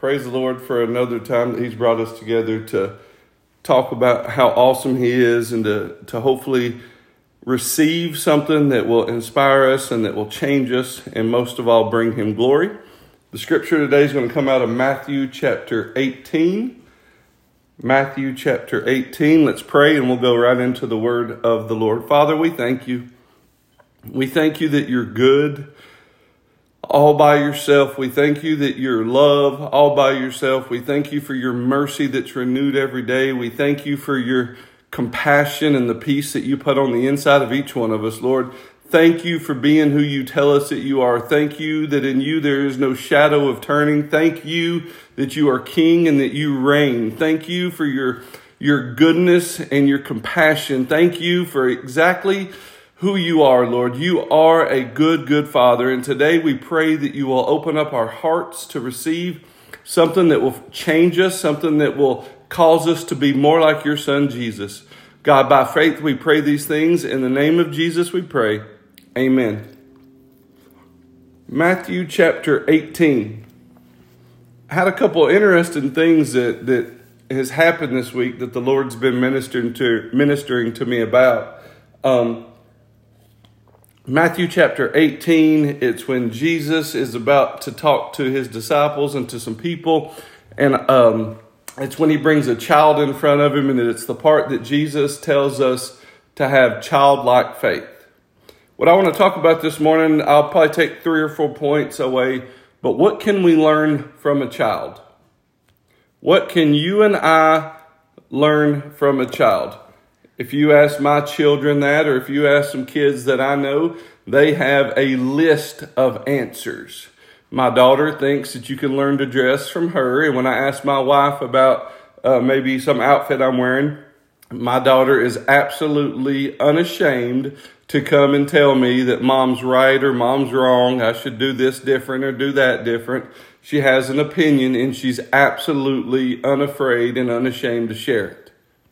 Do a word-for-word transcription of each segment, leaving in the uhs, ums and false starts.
praise the Lord for another time that He's brought us together to talk about how awesome He is and to, to hopefully receive something that will inspire us and that will change us and most of all bring Him glory. The scripture today is going to come out of Matthew chapter eighteen. Matthew chapter eighteen. Let's pray and we'll go right into the word of the Lord. Father, we thank you. We thank you that you're good all by yourself. We thank you that you're love all by yourself. We thank you for your mercy that's renewed every day. We thank you for your compassion and the peace that you put on the inside of each one of us, Lord. Thank you for being who you tell us that you are. Thank you that in you there is no shadow of turning. Thank you that you are king and that you reign. Thank you for your, your goodness and your compassion. Thank you for exactly who you are, Lord. You are a good, good Father. And today we pray that you will open up our hearts to receive something that will change us, something that will cause us to be more like your Son, Jesus. God, by faith we pray these things. In the name of Jesus we pray. Amen. Matthew chapter eighteen. I had a couple interesting things that, that has happened this week that the Lord's been ministering to, ministering to me about. Um, Matthew chapter eighteen, it's when Jesus is about to talk to his disciples and to some people. And um, it's when he brings a child in front of him. And it's the part that Jesus tells us to have childlike faith. What I want to talk about this morning, I'll probably take three or four points away. But what can we learn from a child? What can you and I learn from a child? If you ask my children that, or if you ask some kids that I know, they have a list of answers. My daughter thinks that you can learn to dress from her. And when I ask my wife about uh, maybe some outfit I'm wearing, my daughter is absolutely unashamed to come and tell me that mom's right or mom's wrong. I should do this different or do that different. She has an opinion and she's absolutely unafraid and unashamed to share it.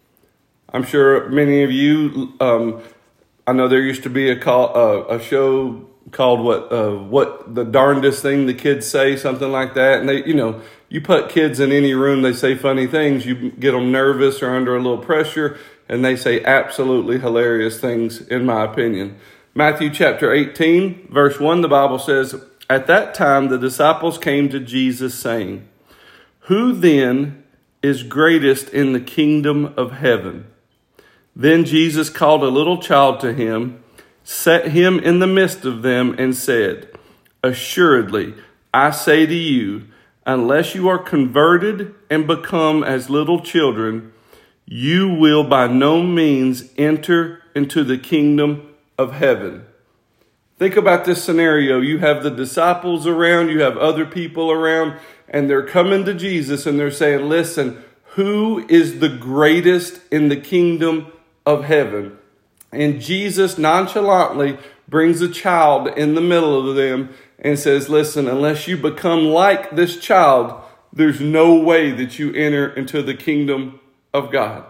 I'm sure many of you, um, I know there used to be a call, uh, a show called what, uh, what the darndest thing the kids say, something like that. And they, you know, you put kids in any room, they say funny things, you get them nervous or under a little pressure, and they say absolutely hilarious things, in my opinion. Matthew chapter eighteen, verse one, the Bible says, "At that time the disciples came to Jesus saying, 'Who then is greatest in the kingdom of heaven?' Then Jesus called a little child to him, set him in the midst of them, and said, 'Assuredly, I say to you, unless you are converted and become as little children, you will by no means enter into the kingdom of heaven.'" Think about this scenario. You have the disciples around, you have other people around, and they're coming to Jesus and they're saying, "Listen, who is the greatest in the kingdom of heaven?" And Jesus nonchalantly brings a child in the middle of them and says, "Listen, unless you become like this child, there's no way that you enter into the kingdom of God."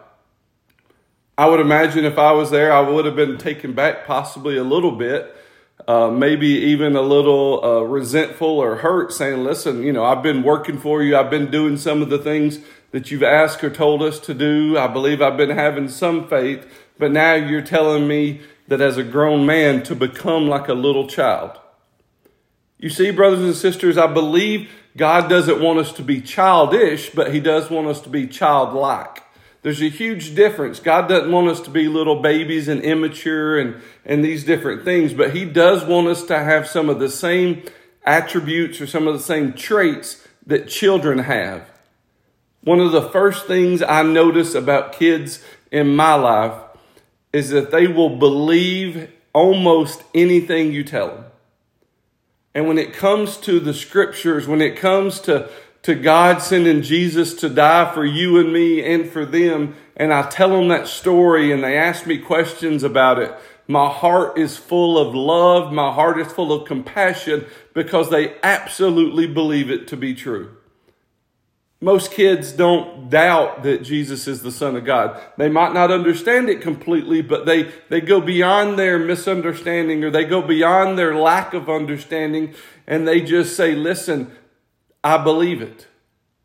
I would imagine if I was there, I would have been taken back possibly a little bit, uh, maybe even a little uh, resentful or hurt, saying, "Listen, you know, I've been working for you. I've been doing some of the things that you've asked or told us to do. I believe I've been having some faith, but now you're telling me that as a grown man to become like a little child." You see, brothers and sisters, I believe God doesn't want us to be childish, but he does want us to be childlike. There's a huge difference. God doesn't want us to be little babies and immature and, and these different things, but he does want us to have some of the same attributes or some of the same traits that children have. One of the first things I notice about kids in my life is that they will believe almost anything you tell them. And when it comes to the scriptures, when it comes to, to God sending Jesus to die for you and me and for them, and I tell them that story and they ask me questions about it, my heart is full of love. My heart is full of compassion because they absolutely believe it to be true. Most kids don't doubt that Jesus is the Son of God. They might not understand it completely, but they, they go beyond their misunderstanding or they go beyond their lack of understanding and they just say, "Listen, I believe it.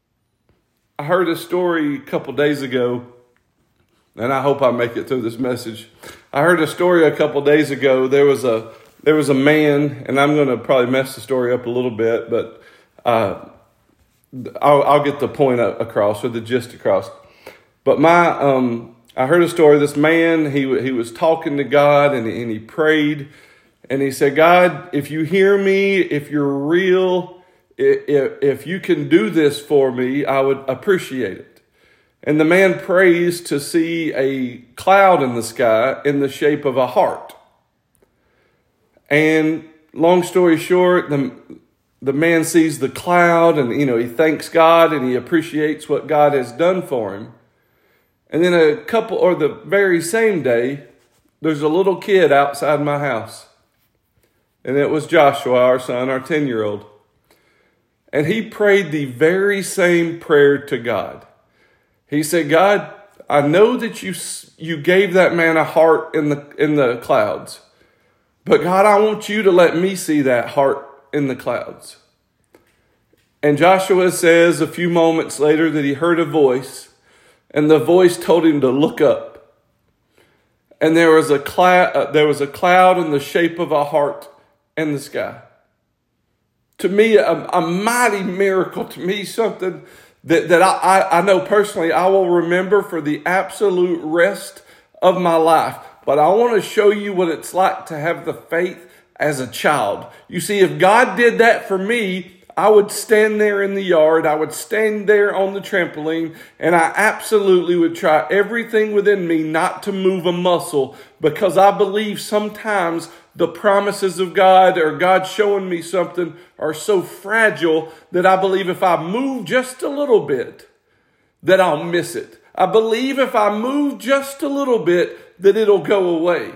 I heard a story a couple days ago, and I hope I make it through this message. I heard a story a couple days ago. There was a there was a man, and I'm going to probably mess the story up a little bit, but uh, I'll, I'll get the point across, or the gist across. But my um, I heard a story. This man, he he was talking to God, and and he prayed, and he said, "God, if you hear me, if you're real, if if you can do this for me, I would appreciate it." And the man prays to see a cloud in the sky in the shape of a heart. And long story short, the, the man sees the cloud, and, you know, he thanks God and he appreciates what God has done for him. And then a couple, or the very same day, there's a little kid outside my house. And it was Joshua, our son, our ten-year-old. And he prayed the very same prayer to God. He said, "God, I know that you you gave that man a heart in the in the clouds, but God, I want you to let me see that heart in the clouds." And Joshua says a few moments later that he heard a voice, and the voice told him to look up. And there was a cloud, uh, there was a cloud in the shape of a heart in the sky. To me, a, a mighty miracle. To me, something that, that I, I know personally I will remember for the absolute rest of my life. But I want to show you what it's like to have the faith as a child. You see, if God did that for me, I would stand there in the yard, I would stand there on the trampoline, and I absolutely would try everything within me not to move a muscle, because I believe sometimes the promises of God, or God showing me something, are so fragile that I believe if I move just a little bit, that I'll miss it. I believe if I move just a little bit, that it'll go away.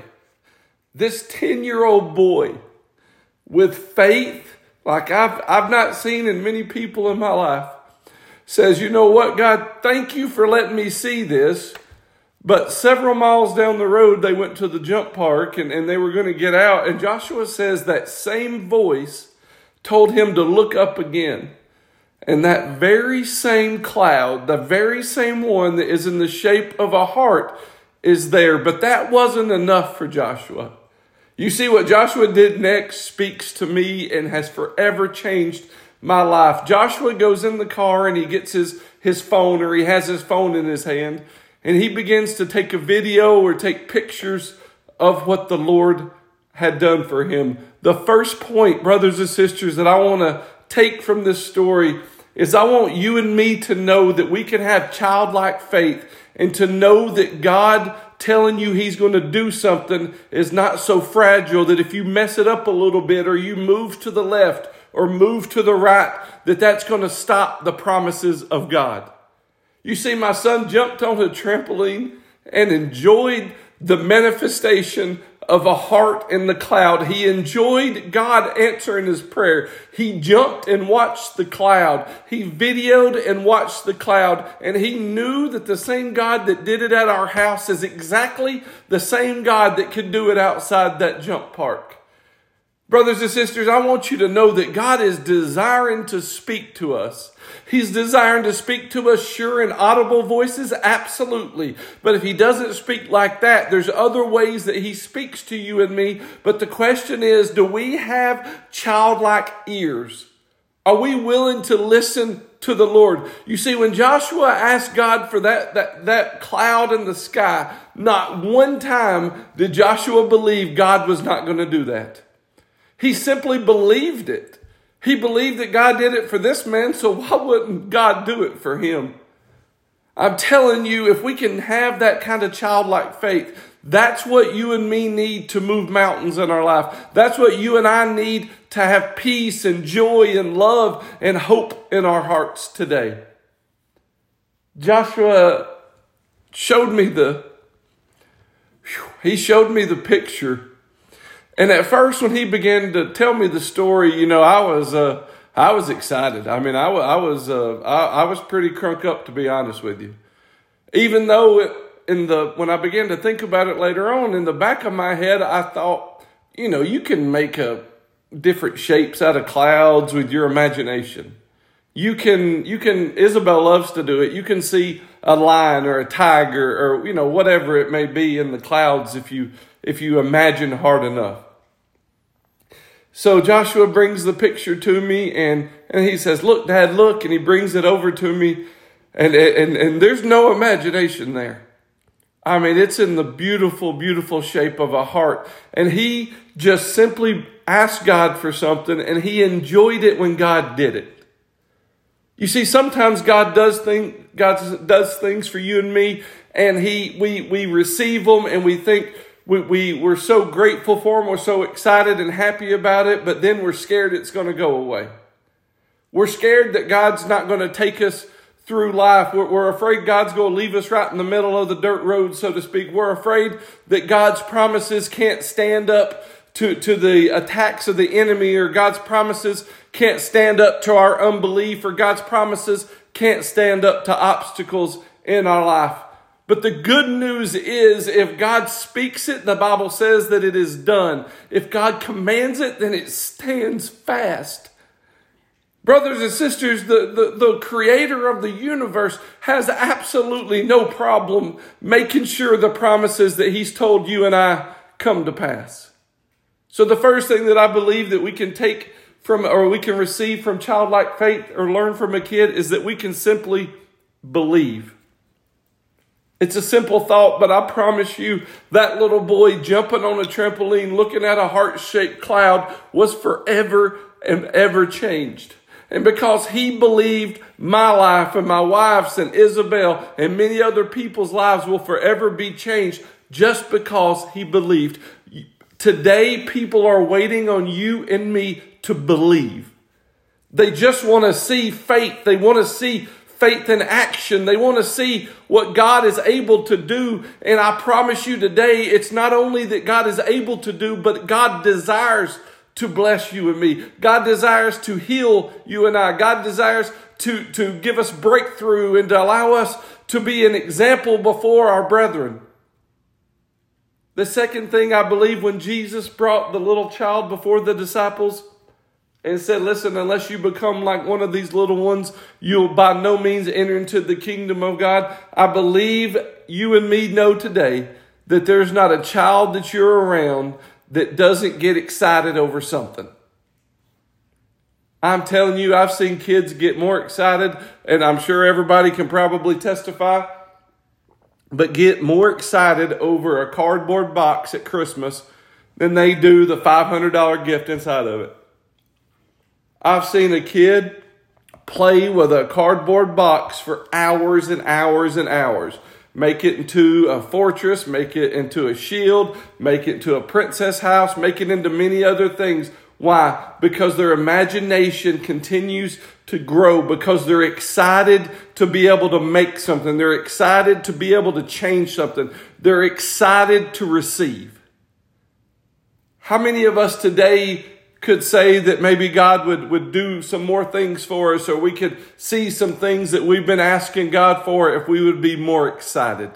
This ten-year-old boy with faith like I've, I've not seen in many people in my life says, "You know what, God, thank you for letting me see this." But several miles down the road, they went to the jump park, and, and they were going to get out. And Joshua says that same voice told him to look up again. And that very same cloud, the very same one that is in the shape of a heart, is there. But that wasn't enough for Joshua. You see, what Joshua did next speaks to me and has forever changed my life. Joshua goes in the car and he gets his, his phone, or he has his phone in his hand, and he begins to take a video or take pictures of what the Lord had done for him. The first point, brothers and sisters, that I want to take from this story is I want you and me to know that we can have childlike faith, and to know that God telling you he's going to do something is not so fragile that if you mess it up a little bit, or you move to the left or move to the right, that that's going to stop the promises of God. You see, my son jumped on a trampoline and enjoyed the manifestation of a heart in the cloud. He enjoyed God answering his prayer. He jumped and watched the cloud. He videoed and watched the cloud. And he knew that the same God that did it at our house is exactly the same God that could do it outside that jump park. Brothers and sisters, I want you to know that God is desiring to speak to us. He's desiring to speak to us, sure, in audible voices, absolutely. But if he doesn't speak like that, there's other ways that he speaks to you and me. But the question is, do we have childlike ears? Are we willing to listen to the Lord? You see, when Joshua asked God for that, that, that cloud in the sky, not one time did Joshua believe God was not going to do that. He simply believed it. He believed that God did it for this man, so why wouldn't God do it for him? I'm telling you, if we can have that kind of childlike faith, that's what you and me need to move mountains in our life. That's what you and I need to have peace and joy and love and hope in our hearts today. Joshua showed me the, he showed me the picture. And at first, when he began to tell me the story, you know, I was, uh, I was excited. I mean, I, I was, uh, I, I was pretty crunk up, to be honest with you. Even though it, in the when I began to think about it later on, in the back of my head, I thought, you know, you can make a different shapes out of clouds with your imagination. You can, you can, Isabel loves to do it. You can see a lion or a tiger or, you know, whatever it may be in the clouds if you, if you imagine hard enough. So Joshua brings the picture to me and, and he says, look, Dad, look. And he brings it over to me and, and, and there's no imagination there. I mean, it's in the beautiful, beautiful shape of a heart. And he just simply asked God for something and he enjoyed it when God did it. You see, sometimes God does thing, God does things for you and me, and He we we receive them, and we think we, we we're so grateful for them, we're so excited and happy about it, but then we're scared it's going to go away. We're scared that God's not going to take us through life. We're, we're afraid God's going to leave us right in the middle of the dirt road, so to speak. We're afraid that God's promises can't stand up to, to the attacks of the enemy, or God's promises can't stand up to our unbelief, or God's promises can't stand up to obstacles in our life. But the good news is, if God speaks it, the Bible says that it is done. If God commands it, then it stands fast. Brothers and sisters, the, the, the creator of the universe has absolutely no problem making sure the promises that he's told you and I come to pass. So the first thing that I believe that we can take from, or we can receive from childlike faith or learn from a kid, is that we can simply believe. It's a simple thought, but I promise you that little boy jumping on a trampoline, looking at a heart-shaped cloud, was forever and ever changed. And because he believed, my life and my wife's and Isabel and many other people's lives will forever be changed just because he believed. Today, people are waiting on you and me to believe. They just want to see faith. They want to see faith in action. They want to see what God is able to do. And I promise you today, it's not only that God is able to do, but God desires to bless you and me. God desires to heal you and I. God desires to, to give us breakthrough and to allow us to be an example before our brethren. The second thing, I believe, when Jesus brought the little child before the disciples and said, listen, unless you become like one of these little ones, you'll by no means enter into the kingdom of God. I believe you and me know today that there's not a child that you're around that doesn't get excited over something. I'm telling you, I've seen kids get more excited, and I'm sure everybody can probably testify, but get more excited over a cardboard box at Christmas than they do the five hundred dollars gift inside of it. I've seen a kid play with a cardboard box for hours and hours and hours. Make it into a fortress, make it into a shield, make it into a princess house, make it into many other things. Why? Because their imagination continues to grow, because they're excited to be able to make something. They're excited to be able to change something. They're excited to receive. How many of us today could say that maybe God would, would do some more things for us, or we could see some things that we've been asking God for if we would be more excited?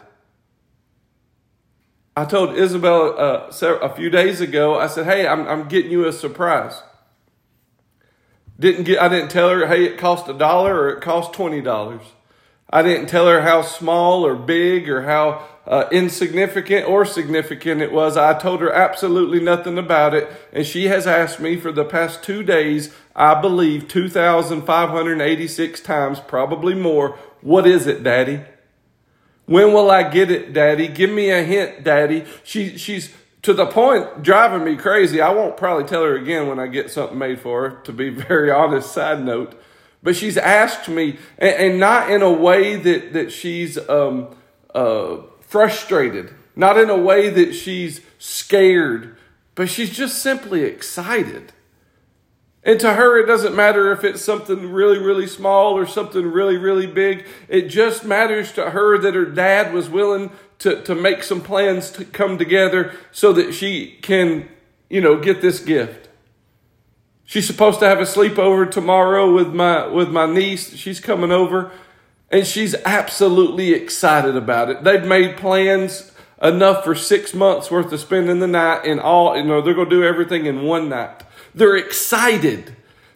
I told Isabel uh, a few days ago, I said, hey, I'm, I'm getting you a surprise. Didn't get, I didn't tell her, hey, it cost a dollar or it cost twenty dollars. I didn't tell her how small or big or how uh, insignificant or significant it was. I told her absolutely nothing about it. And she has asked me for the past two days, I believe two thousand five hundred eighty-six times, probably more, what is it, Daddy? When will I get it, Daddy? Give me a hint, Daddy. She, she's to the point driving me crazy. I won't probably tell her again when I get something made for her, to be very honest, side note. But she's asked me, and, and not in a way that, that she's um, uh, frustrated, not in a way that she's scared, but she's just simply excited. And to her, it doesn't matter if it's something really, really small or something really, really big. It just matters to her that her dad was willing to, to make some plans to come together so that she can, you know, get this gift. She's supposed to have a sleepover tomorrow with my, with my niece. She's coming over, and she's absolutely excited about it. They've made plans enough for six months worth of spending the night, and all, you know, they're going to do everything in one night. They're excited.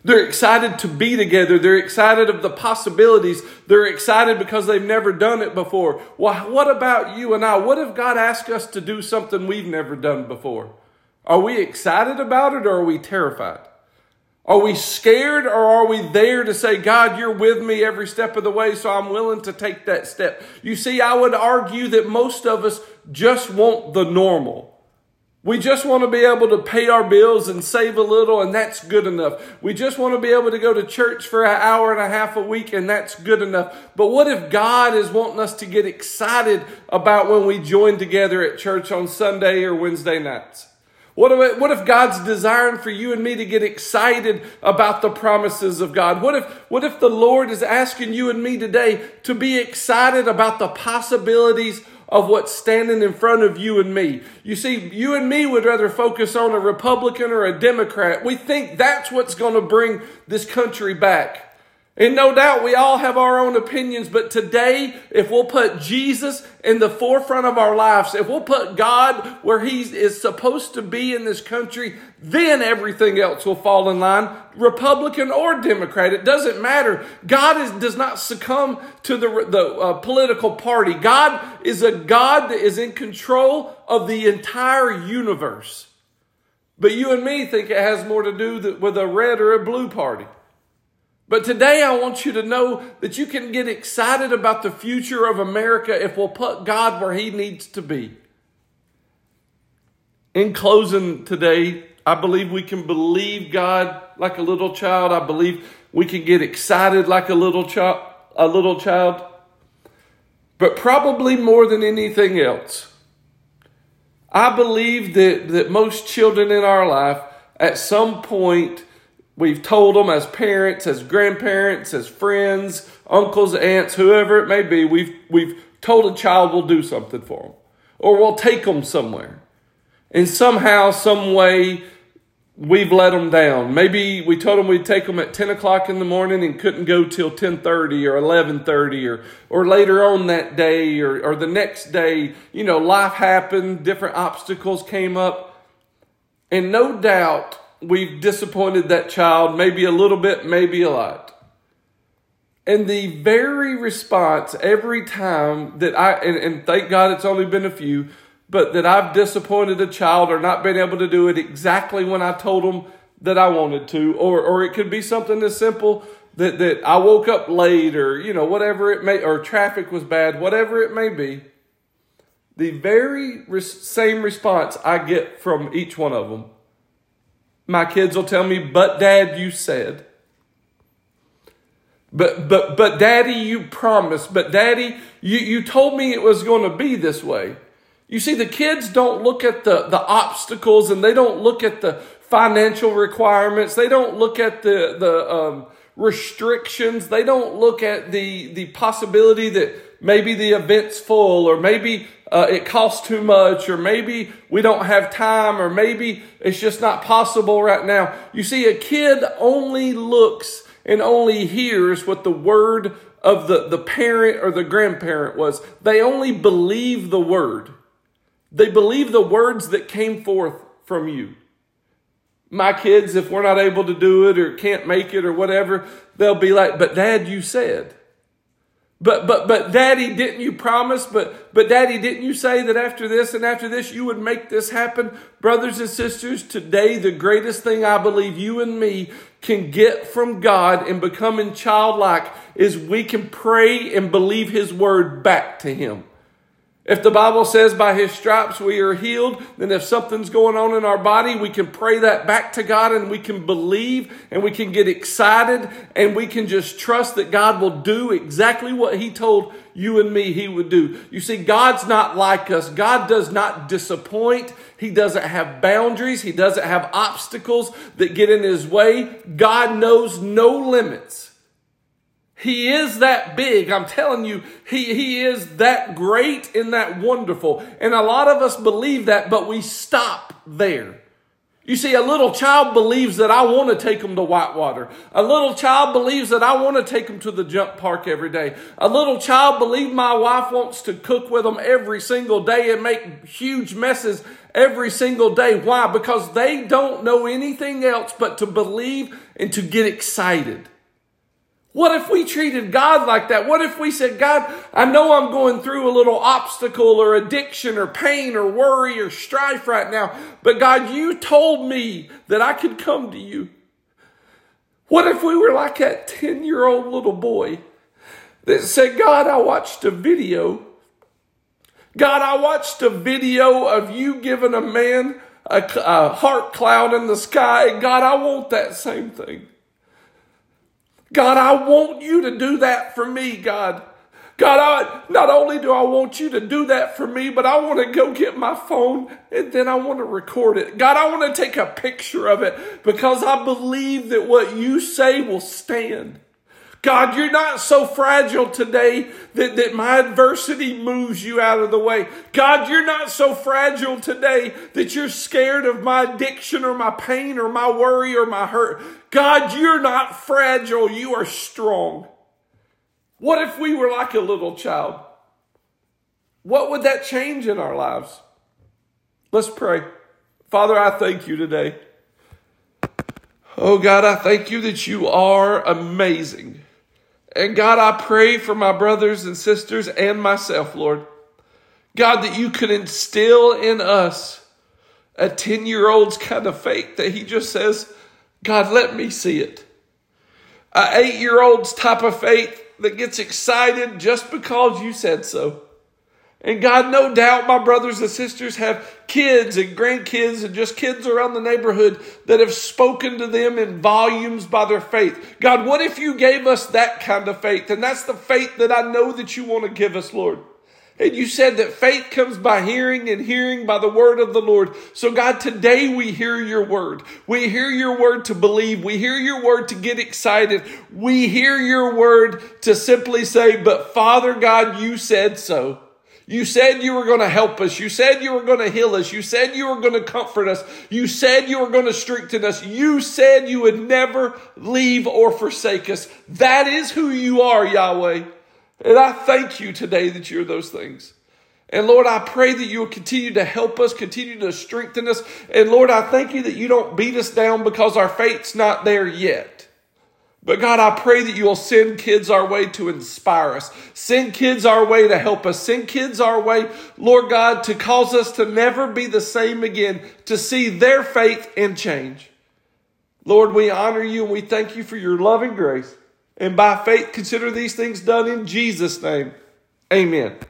They're excited to be together. They're excited of the possibilities. They're excited because they've never done it before. Well, what about you and I? What if God asked us to do something we've never done before? Are we excited about it, or are we terrified? Are we scared, or are we there to say, God, you're with me every step of the way, so I'm willing to take that step? You see, I would argue that most of us just want the normal. We just want to be able to pay our bills and save a little, and that's good enough. We just want to be able to go to church for an hour and a half a week, and that's good enough. But what if God is wanting us to get excited about when we join together at church on Sunday or Wednesday nights? What if, what if God's desiring for you and me to get excited about the promises of God? What if, what if the Lord is asking you and me today to be excited about the possibilities of what's standing in front of you and me? You see, you and me would rather focus on a Republican or a Democrat. We think that's what's going to bring this country back. And no doubt we all have our own opinions, but today, if we'll put Jesus in the forefront of our lives, if we'll put God where He is supposed to be in this country, then everything else will fall in line, Republican or Democrat. It doesn't matter. God is, does not succumb to the, the uh, political party. God is a God that is in control of the entire universe. But you and me think it has more to do with a red or a blue party. But today I want you to know that you can get excited about the future of America if we'll put God where He needs to be. In closing today, I believe we can believe God like a little child. I believe we can get excited like a little child, a little child. But probably more than anything else, I believe that, that most children in our life at some point, we've told them as parents, as grandparents, as friends, uncles, aunts, whoever it may be, we've, we've told a child we'll do something for them. Or we'll take them somewhere. And somehow, some way, we've let them down. Maybe we told them we'd take them at ten o'clock in the morning and couldn't go till ten thirty or eleven thirty or, or later on that day or, or the next day. You know, life happened, different obstacles came up. And no doubt, we've disappointed that child, maybe a little bit, maybe a lot. And the very response every time that I, and, and thank God it's only been a few, but that I've disappointed a child or not been able to do it exactly when I told them that I wanted to, or or it could be something as simple that, that I woke up late or, you know, whatever it may, or traffic was bad, whatever it may be. The very res- same response I get from each one of them. My kids will tell me, but Dad, you said. But but but Daddy, you promised. But Daddy, you, you told me it was going to be this way. You see, the kids don't look at the, the obstacles, and they don't look at the financial requirements. They don't look at the, the um, restrictions. They don't look at the, the possibility that maybe the event's full, or maybe uh, it costs too much, or maybe we don't have time, or maybe it's just not possible right now. You see, a kid only looks and only hears what the word of the, the parent or the grandparent was. They only believe the word. They believe the words that came forth from you. My kids, if we're not able to do it or can't make it or whatever, they'll be like, but Dad, you said. But but but Daddy, didn't you promise? But but Daddy, didn't you say that after this and after this you would make this happen? Brothers and sisters, today the greatest thing I believe you and me can get from God in becoming childlike is we can pray and believe His word back to Him. If the Bible says by His stripes we are healed, then if something's going on in our body, we can pray that back to God, and we can believe, and we can get excited, and we can just trust that God will do exactly what He told you and me He would do. You see, God's not like us. God does not disappoint. He doesn't have boundaries. He doesn't have obstacles that get in His way. God knows no limits. He is that big. I'm telling you, he, he is that great and that wonderful. And a lot of us believe that, but we stop there. You see, a little child believes that I want to take them to Whitewater. A little child believes that I want to take them to the jump park every day. A little child believes my wife wants to cook with them every single day and make huge messes every single day. Why? Because they don't know anything else but to believe and to get excited. What if we treated God like that? What if we said, God, I know I'm going through a little obstacle or addiction or pain or worry or strife right now, but God, you told me that I could come to you. What if we were like that ten-year-old little boy that said, God, I watched a video. God, I watched a video of you giving a man a, a heart cloud in the sky. God, I want that same thing. God, I want you to do that for me, God. God, I, not only do I want you to do that for me, but I want to go get my phone and then I want to record it. God, I want to take a picture of it because I believe that what you say will stand. God, you're not so fragile today that, that my adversity moves you out of the way. God, you're not so fragile today that you're scared of my addiction or my pain or my worry or my hurt. God, you're not fragile. You are strong. What if we were like a little child? What would that change in our lives? Let's pray. Father, I thank you today. Oh God, I thank you that you are amazing. And God, I pray for my brothers and sisters and myself, Lord. God, that you could instill in us a ten-year-old's kind of faith that he just says, God, let me see it. An eight-year-old's type of faith that gets excited just because you said so. And God, no doubt my brothers and sisters have kids and grandkids and just kids around the neighborhood that have spoken to them in volumes by their faith. God, what if you gave us that kind of faith? And that's the faith that I know that you want to give us, Lord. And you said that faith comes by hearing and hearing by the word of the Lord. So God, today we hear your word. We hear your word to believe. We hear your word to get excited. We hear your word to simply say, but Father God, you said so. You said you were going to help us. You said you were going to heal us. You said you were going to comfort us. You said you were going to strengthen us. You said you would never leave or forsake us. That is who you are, Yahweh. And I thank you today that you're those things. And Lord, I pray that you will continue to help us, continue to strengthen us. And Lord, I thank you that you don't beat us down because our faith's not there yet. But God, I pray that you will send kids our way to inspire us. Send kids our way to help us. Send kids our way, Lord God, to cause us to never be the same again, to see their faith and change. Lord, we honor you and we thank you for your love and grace. And by faith, consider these things done in Jesus' name. Amen.